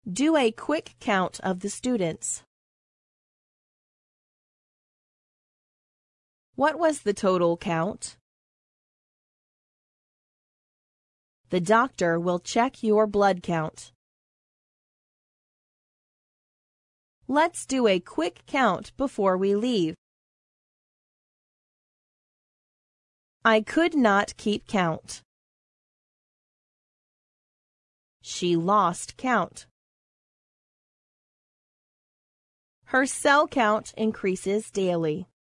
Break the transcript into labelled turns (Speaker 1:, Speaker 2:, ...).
Speaker 1: Do a quick count of the students. What was the total count? The doctor will check your blood count. Let's do a quick count before we leave. I could not keep count. She lost count. Her cell count increases daily.